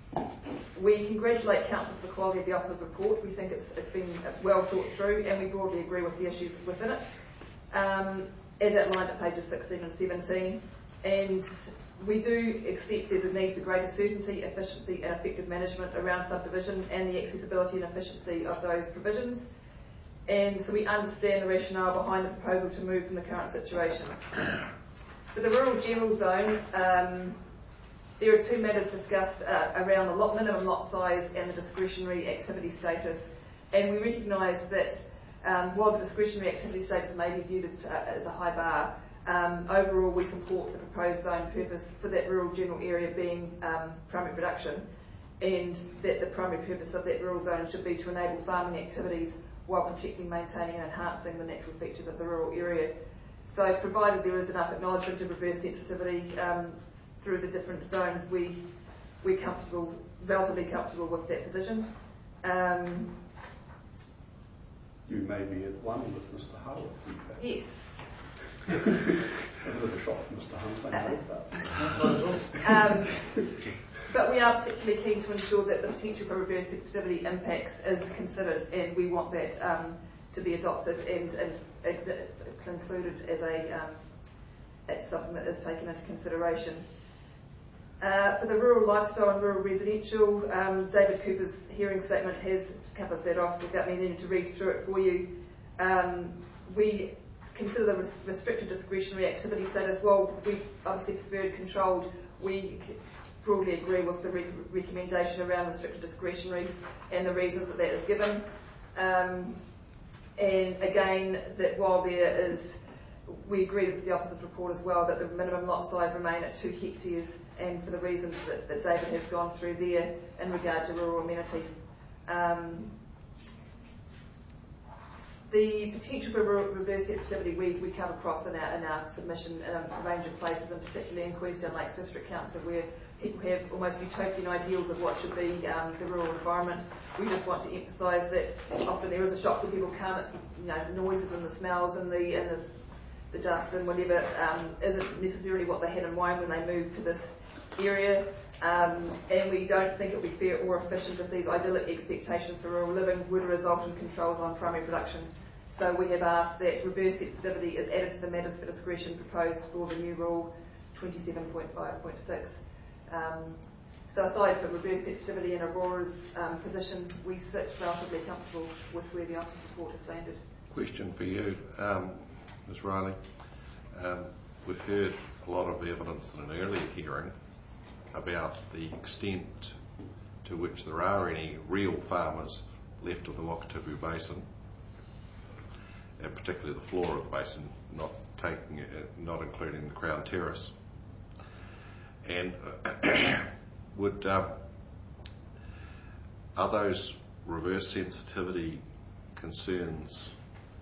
We congratulate Council for the quality of the officer's report. We think it's, it's been well thought through, and we broadly agree with the issues within it, um, as outlined at pages sixteen and seventeen. And we do accept there's a need for greater certainty, efficiency and effective management around subdivision and the accessibility and efficiency of those provisions. And so we understand the rationale behind the proposal to move from the current situation. For the rural general zone, um, there are two matters discussed uh, around the lot minimum lot size and the discretionary activity status. And we recognise that um, while the discretionary activity status may be viewed as, uh, as a high bar, um, overall we support the proposed zone purpose for that rural general area being um, primary production, and that the primary purpose of that rural zone should be to enable farming activities while protecting, maintaining and enhancing the natural features of the rural area. So provided there is enough acknowledgement of reverse sensitivity um, through the different zones, we, we're comfortable, relatively comfortable with that position. Um, you may be at one with Mister Harwood. yes. A bit of a shock, Mister Hunt, I know that. Um, but we are particularly keen to ensure that the potential for reverse sensitivity impacts is considered, and we want that um, to be adopted and, and, and included as a um, as something that is taken into consideration. Uh, for the rural lifestyle and rural residential, um, David Cooper's hearing statement has covers that off without me needing to read through it for you. Um, we consider the res- restricted discretionary activity status. While we obviously preferred controlled, we broadly agree with the re- recommendation around restricted discretionary and the reasons that that is given. Um, and again, that while there is, we agree with the officer's report as well that the minimum lot size remain at two hectares, and for the reasons that, that David has gone through there in regard to rural amenity. Um, the potential for reverse sensitivity we, we come across in our, in our submission in a range of places, and particularly in Queenstown Lakes District Council, where people have almost utopian ideals of what should be um, the rural environment. We just want to emphasise that often there is a shock when people come. It's, you know, the noises and the smells and the and the, the dust and whatever um, isn't necessarily what they had in mind when they moved to this area. Um, and we don't think it would be fair or efficient if these idyllic expectations for rural living would result in controls on primary production. So we have asked that reverse sensitivity is added to the matters for discretion proposed for the new rule twenty-seven point five point six. Um, so aside from reverse sensitivity and Aurora's um, position, we sit relatively comfortable with where the officer's report has landed. Question for you, um, Miz Riley. Um, we've heard a lot of evidence in an earlier hearing about the extent to which there are any real farmers left of the Wakatipu Basin, and particularly the floor of the basin, not taking it, not including the Crown Terrace. And uh, would um, are those reverse sensitivity concerns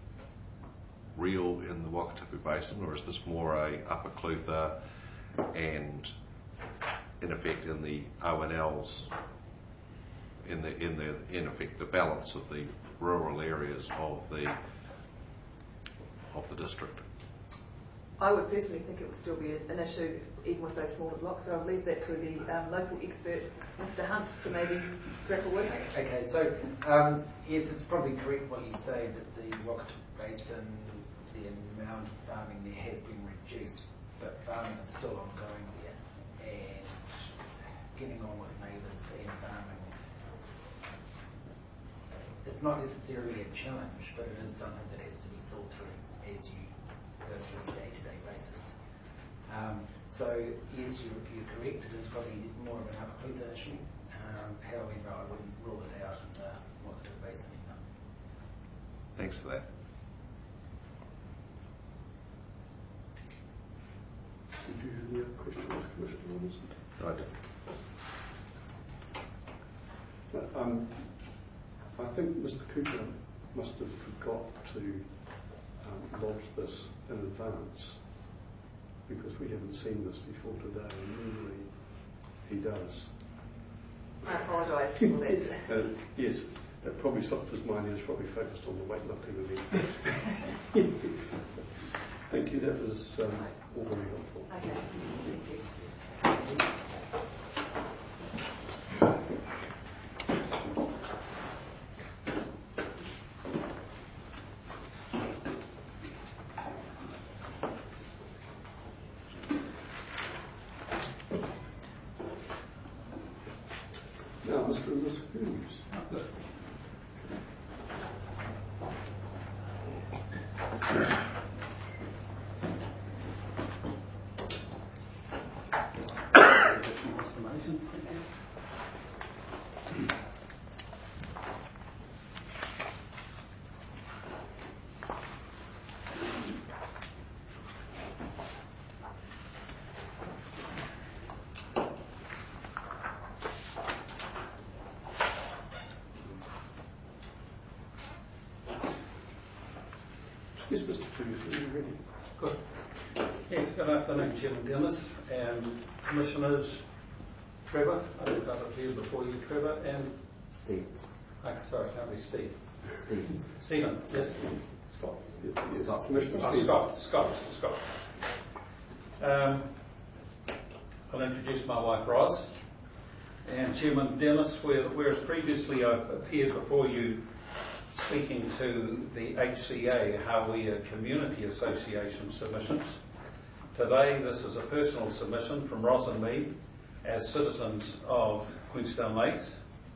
real in the Wakatipu Basin, or is this more a Upper Clutha and in effect in the O N Ls, in the in the in effect the balance of the rural areas of the of the district? I would personally think it would still be an issue even with those smaller blocks, but I'll leave that to the um, local expert, Mister Hunt, to maybe grapple with. Okay, so um, yes, it's probably correct what you say that the Wakatipu Basin, the amount of farming there has been reduced, but farming is still ongoing there. And getting on with neighbours and farming, it's not necessarily a challenge, but it is something that has to be thought through as you go through a day-to-day basis. Um, so yes, you're, you're correct, it is probably more of an Upper issue. Um, however, I wouldn't rule it out in the Waikato Basin either. Thanks for that. Did you have any other questions, Commissioner Robinson? I did. Um, I think Mister Cooper must have forgot to um, lodge this in advance, because we haven't seen this before today, and usually he does. I apologise for that. uh, yes, that probably stopped his mind. He was probably focused on the weightlifting event. Thank you, that was um, all very helpful. Okay, thank you. Now, Mister and Miss Hughes. Yes, Mister Hughes, are you ready? Good. Yes, good afternoon, Chairman Dennis and Commissioners. Trevor, I think I've appeared before you, Trevor, and Stevens. oh, sorry, can't be Steve. Stevens. Stephen, yes. Scott. Yes, Scott. Commissioner Oh, Stevens. Scott, Scott, Scott. Um, I'll introduce my wife, Ros. And Chairman Dennis, whereas previously I've appeared before you speaking to the H C A, Hawea Community Association submissions. Today, this is a personal submission from Ros and me as citizens of Queenstown Lakes.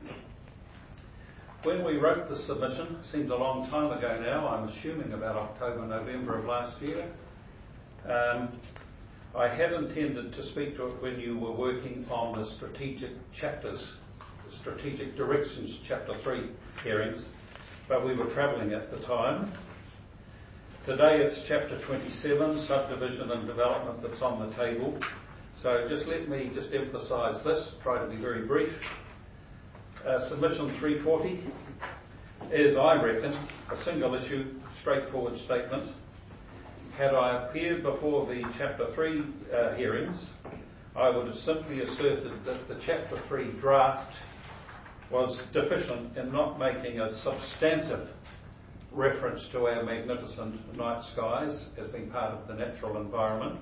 When we wrote the submission, it seems a long time ago now, I'm assuming about October, November of last year, um, I had intended to speak to it when you were working on the strategic chapters, the strategic directions chapter three hearings, but we were travelling at the time. Today it's chapter twenty-seven, subdivision and development, that's on the table. So just let me just emphasise this, try to be very brief. Uh, submission three forty is, I reckon, a single issue, straightforward statement. Had I appeared before the chapter three uh, hearings, I would have simply asserted that the chapter three draft was deficient in not making a substantive reference to our magnificent night skies as being part of the natural environment,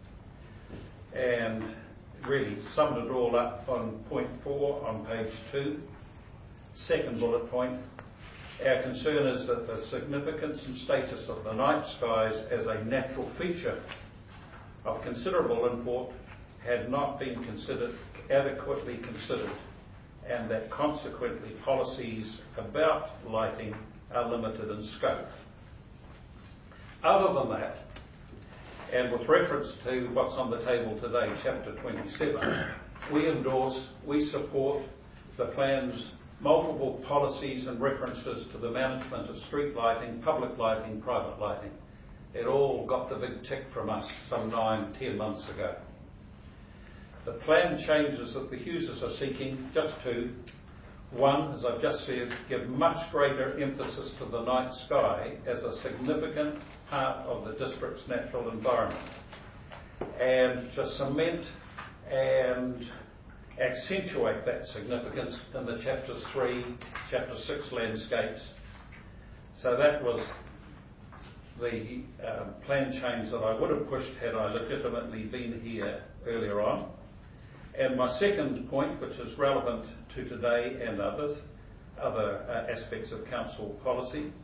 and really summed it all up on point four on page two. Second bullet point, our concern is that the significance and status of the night skies as a natural feature of considerable import had not been considered, adequately considered, and that consequently policies about lighting are limited in scope. Other than that, and with reference to what's on the table today, chapter twenty-seven, we endorse, we support the plan's multiple policies and references to the management of street lighting, public lighting, private lighting. It all got the big tick from us some nine, ten months ago. The plan changes that the Hugheses are seeking, just two. One, as I've just said, give much greater emphasis to the night sky as a significant part of the district's natural environment, and to cement and accentuate that significance in the chapters three, chapter six landscapes. So that was the um, plan change that I would have pushed had I legitimately been here earlier on. And my second point, which is relevant to today and others, other uh, aspects of council policy,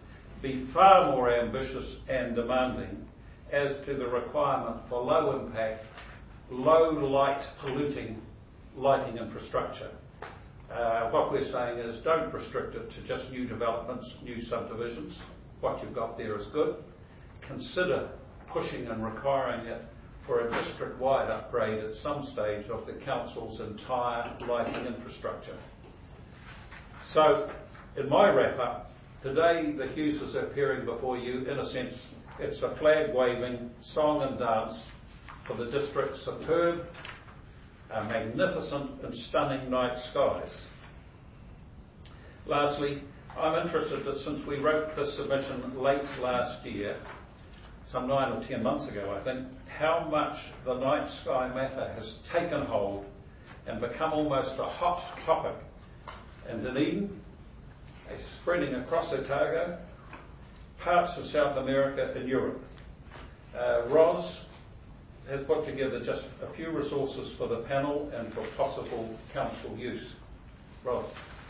be far more ambitious and demanding as to the requirement for low impact, low light polluting lighting infrastructure. Uh, what we're saying is don't restrict it to just new developments, new subdivisions. What you've got there is good. Consider pushing and requiring it for a district-wide upgrade at some stage of the council's entire lighting infrastructure. So, in my wrap-up, today the Hugheses are appearing before you. In a sense, it's a flag-waving song and dance for the district's superb, uh, magnificent and stunning night skies. Lastly, I'm interested that since we wrote this submission late last year, some nine or ten months ago I think, how much the night sky matter has taken hold and become almost a hot topic in Dunedin, it's spreading across Otago, parts of South America and Europe. Uh, Ros has put together just a few resources for the panel and for possible council use. Ros.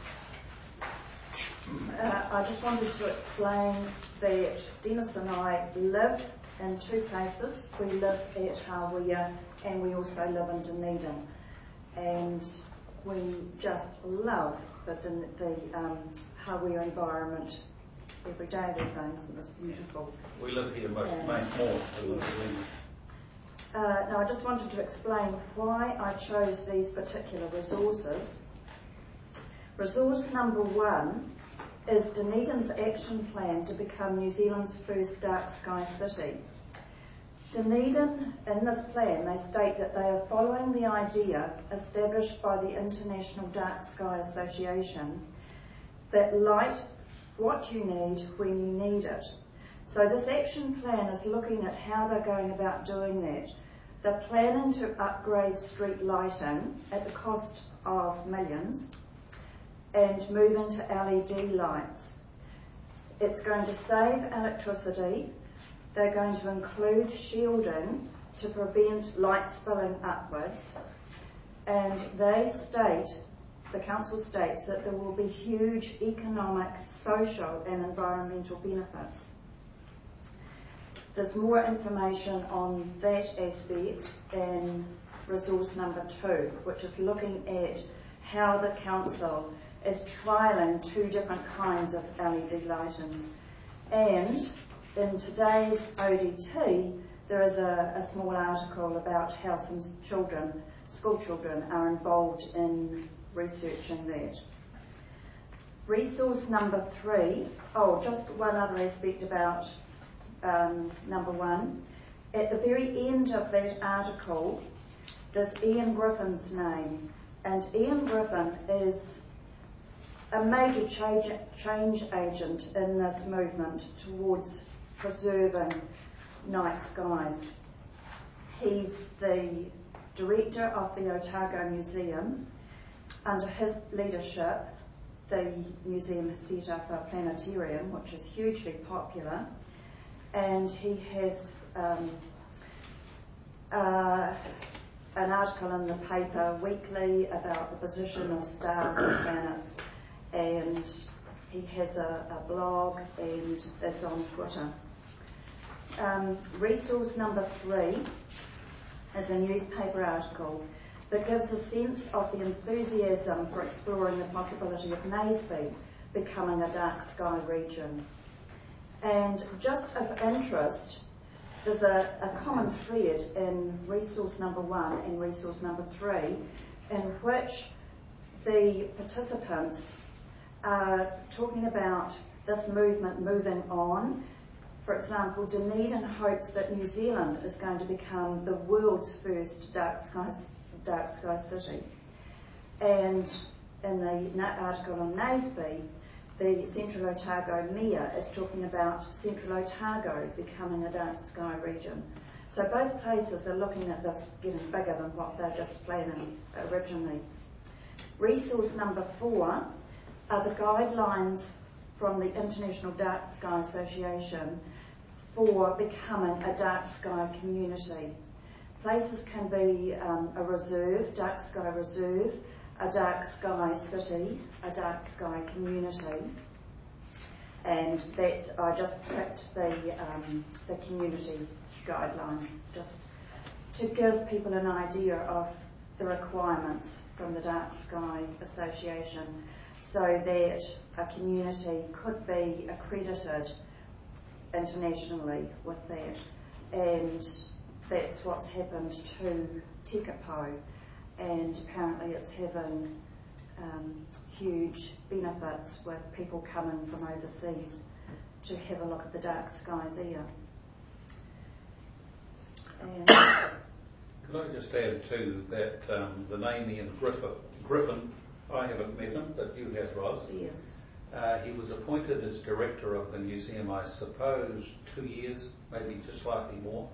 Uh, I just wanted to explain that Dennis and I live in two places. We live at Hawea and we also live in Dunedin. And we just love the, the um, Hawea environment every day these days, and it's beautiful. We live here most, And, most more. yes. Uh, now I just wanted to explain why I chose these particular resources. Resource number one is Dunedin's action plan to become New Zealand's first dark sky city. Dunedin, in this plan, they state that they are following the idea established by the International Dark Sky Association that light what you need when you need it. So this action plan is looking at how they're going about doing that. They're planning to upgrade street lighting at the cost of millions and move into L E D lights. It's going to save electricity. They're going to include shielding to prevent light spilling upwards. And they state, the council states, that there will be huge economic, social and environmental benefits. There's more information on that aspect in resource number two, which is looking at how the council is trialling two different kinds of L E D lightings. And in today's O D T, there is a, a small article about how some children, school children, are involved in researching that. Resource number three, oh, just one other aspect about um, number one. At the very end of that article, there's Ian Griffin's name, and Ian Griffin is a major change, change agent in this movement towards preserving night skies. He's the director of the Otago Museum. Under his leadership, the museum has set up a planetarium, which is hugely popular, and he has um, uh, an article in the paper weekly about the position of stars and planets, and he has a, a blog and is on Twitter. Um, resource number three is a newspaper article that gives a sense of the enthusiasm for exploring the possibility of Naseby becoming a dark sky region. And just of interest, there's a, a common thread in resource number one and resource number three, in which the participants are talking about this movement moving on. For example, Dunedin hopes that New Zealand is going to become the world's first dark sky, dark sky city. And in the article on Naseby, the Central Otago Mayor is talking about Central Otago becoming a dark sky region. So both places are looking at this getting bigger than what they're just planning originally. Resource number four are the guidelines from the International Dark Sky Association for becoming a dark sky community. Places can be um, a reserve, dark sky reserve, a dark sky city, a dark sky community. And that's, I just picked the, um, the community guidelines just to give people an idea of the requirements from the Dark Sky Association, so that a community could be accredited internationally with that. And that's what's happened to Tekapo, and apparently it's having um, huge benefits with people coming from overseas to have a look at the dark sky there. And Could I just add too that um, the name Ian Griffith, Griffin, I haven't met him, but you have, Ros. yes, Uh, he was appointed as director of the museum, I suppose, two years, maybe just slightly more.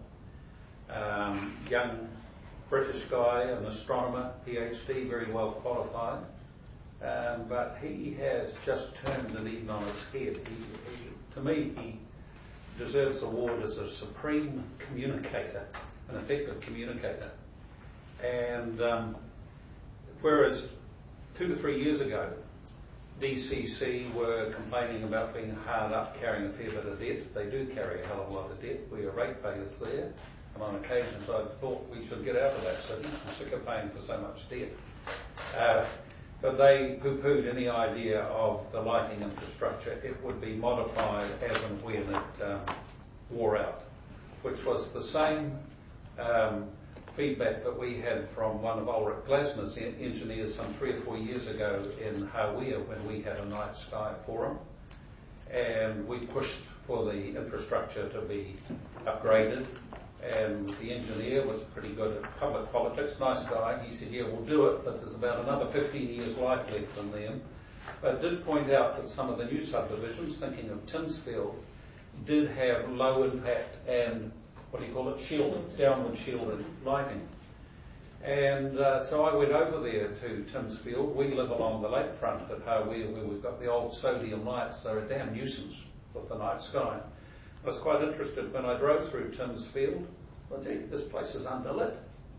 Um, young British guy, an astronomer, PhD, very well qualified. Um, but he has just turned Dunedin on its head. He, he, to me, he deserves the award as a supreme communicator, an effective communicator. And um, whereas two to three years ago, D C C were complaining about being hard up, carrying a fair bit of debt. They do carry a hell of a lot of debt. We are ratepayers there. And on occasions I've thought we should get out of that city. I'm sick of paying for so much debt. Uh, but they poo-pooed any idea of the lighting infrastructure. It would be modified as and when it um, wore out, which was the same um, feedback that we had from one of Ulrich Glasner's engineers some three or four years ago in Hawea when we had a night sky forum. And we pushed for the infrastructure to be upgraded. And the engineer was pretty good at public politics, nice guy. He said, yeah, we'll do it, but there's about another fifteen years life left in them. But did point out that some of the new subdivisions, thinking of Tinsfield, did have low impact and, what do you call it, shielded, downward shielded lighting. And uh, so I went over there to Tinsfield. We live along the lakefront at Hawea, where we've got the old sodium lights. They're a damn nuisance with the night sky. I was quite interested when I drove through Tinsfield. Well, gee, this place is underlit.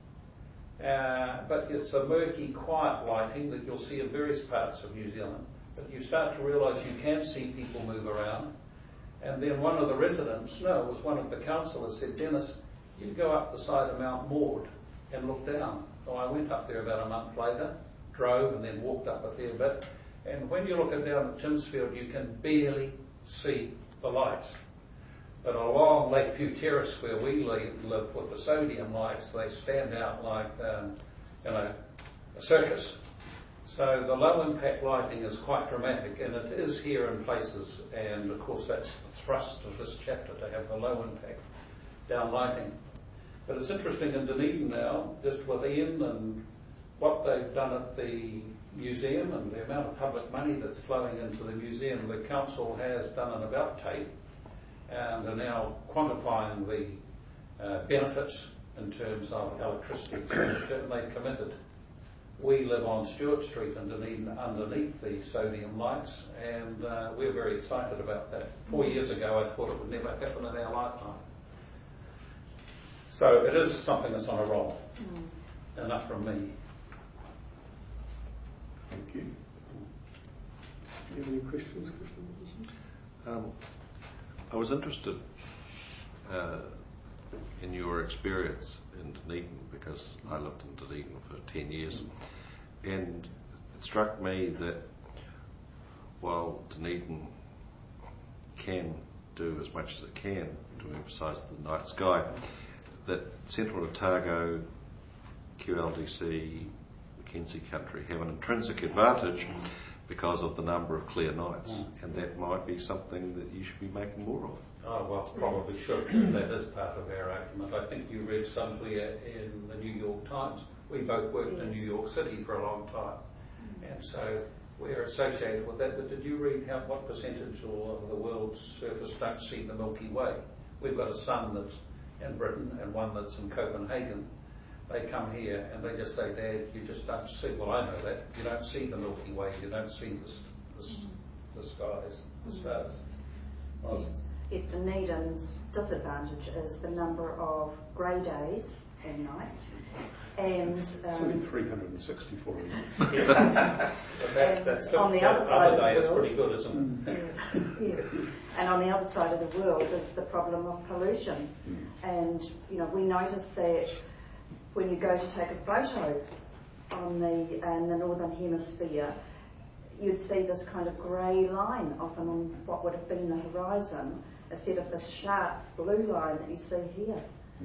Uh, but it's a murky, quiet lighting that you'll see in various parts of New Zealand. But you start to realise you can see people move around. And then one of the residents, no, it was one of the councillors, said, Dennis, you go up the side of Mount Maud and look down. So I went up there about a month later, drove and then walked up a fair bit. And when you look down at Tinsfield, you can barely see the lights. But along Lakeview Terrace, where we live with the sodium lights, they stand out like um, you know, a circus. So the low impact lighting is quite dramatic, and it is here in places, and of course that's the thrust of this chapter, to have the low impact down lighting. But it's interesting in Dunedin now, just with Ian and what they've done at the museum and the amount of public money that's flowing into the museum, the council has done an about tape and are now quantifying the uh, benefits in terms of electricity expenditure, and they've committed. We live on Stewart Street in Dunedin underneath the sodium lights, and uh, we're very excited about that. Four years ago I thought it would never happen in our lifetime. So it is something that's on a roll. Mm. Enough from me. Thank you. Do you have any questions, Christian? Um, I was interested uh, in your experience in Dunedin, because I lived in Dunedin for ten years, and it struck me that while Dunedin can do as much as it can to emphasise the night sky, that Central Otago, Q L D C, Mackenzie Country have an intrinsic advantage because of the number of clear nights, and that might be something that you should be making more of. Oh, well, probably should. That is part of our argument. I think you read somewhere in the New York Times. We both worked yes. in New York City for a long time, and so we're associated with that. But did you read how what percentage of the world's surface don't see the Milky Way? We've got a sun that's in Britain and one that's in Copenhagen. They come here and they just say, Dad, you just don't see, well, I know that, you don't see the Milky Way, you don't see the, the, the skies, the stars. Yes. Yes, Dunedin's disadvantage is the number of grey days and nights. And It's only um, three hundred sixty-four. But that, that's, And on the that other side of other day the is world- pretty good, isn't it? yes. And on the other side of the world is the problem of pollution. And, you know, we noticed that when you go to take a photo on the, in the Northern Hemisphere, you'd see this kind of grey line often on what would have been the horizon, instead of this sharp blue line that you see here.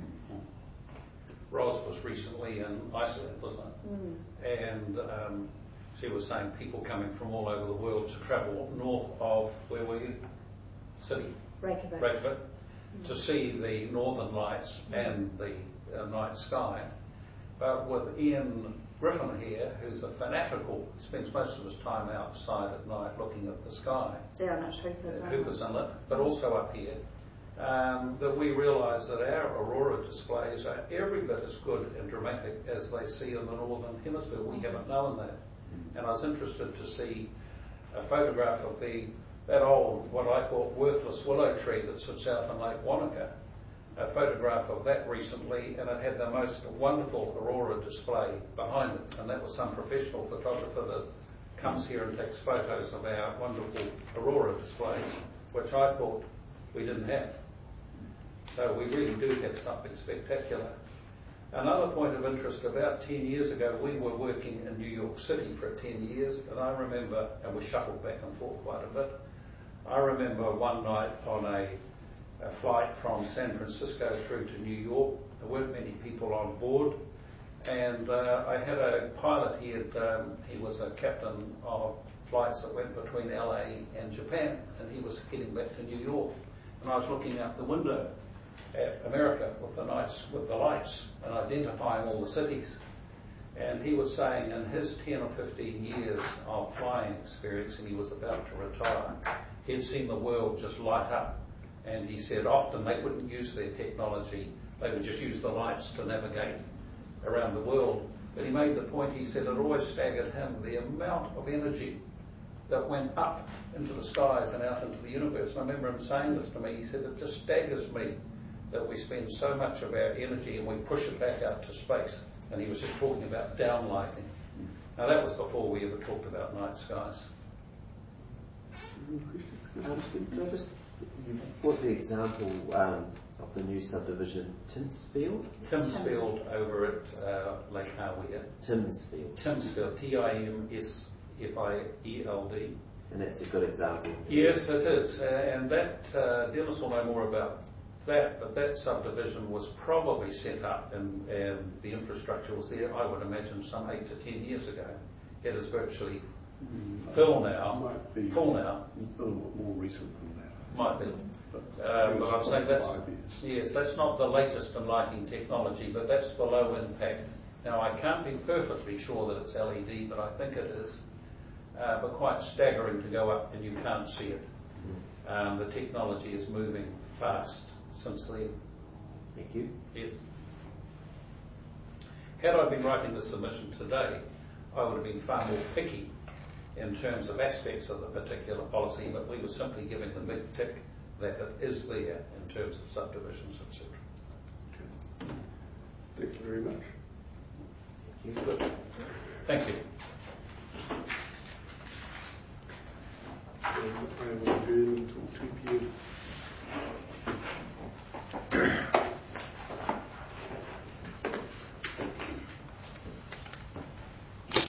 Ros was recently in Iceland, wasn't it? Mm. And um, she was saying people coming from all over the world to travel north of, where were you? City? Reykjavik. Reykjavik. Mm. To see the northern lights mm. and the uh, night sky. But with Ian Griffin here, who's a fanatical, spends most of his time outside at night looking at the sky. Down at Hooper's Inlet. Hooper's Inlet, but also up here. Um, that we realise that our aurora displays are every bit as good and dramatic as they see in the Northern Hemisphere. We haven't known that. And I was interested to see a photograph of the that old, what I thought worthless willow tree that sits out in Lake Wanaka. A photograph of that recently, and it had the most wonderful aurora display behind it. And that was some professional photographer that comes here and takes photos of our wonderful aurora display, which I thought we didn't have. So we really do have something spectacular. Another point of interest, about ten years ago, we were working in New York City for ten years, and I remember, and we shuffled back and forth quite a bit, I remember one night on a, a flight from San Francisco through to New York, there weren't many people on board, and uh, I had a pilot, he, had, um, he was a captain of flights that went between L A and Japan, and he was heading back to New York. And I was looking out the window at America with the nights, with the lights, and identifying all the cities. And he was saying in his ten or fifteen years of flying experience, and he was about to retire, he had seen the world just light up. And he said often they wouldn't use their technology, they would just use the lights to navigate around the world. But he made the point, he said it always staggered him, the amount of energy that went up into the skies and out into the universe. And I remember him saying this to me. He said, it just staggers me that we spend so much of our energy and we push it back out to space. And he was just talking about downlighting. Now that was before we ever talked about night skies. Um, can I just, you brought the example um, of the new subdivision, Timsfield? Timsfield over at uh, Lake Hawea. Timsfield. Timsfield, T I M S F I E L D. And that's a good example. Yes, it is. Uh, and that, uh, Dennis will know more about that, but that subdivision was probably set up and, and the infrastructure was there, I would imagine, some eight to ten years ago. It is virtually mm, full now. Might be full now. A little bit more recent than that. Might be. But, uh, but I'm saying that's, years. yes, that's not the latest in lighting technology, but that's the low impact. Now, I can't be perfectly sure that it's L E D, but I think it is. Uh, but quite staggering to go up and you can't see it. Um, the technology is moving fast since then. Thank you. Yes. Had I been writing this submission today, I would have been far more picky in terms of aspects of the particular policy, but we were simply giving the big tick that it is there in terms of subdivisions, et cetera. Thank you very much. Thank you. Good. Thank you. I will adjourn until two p m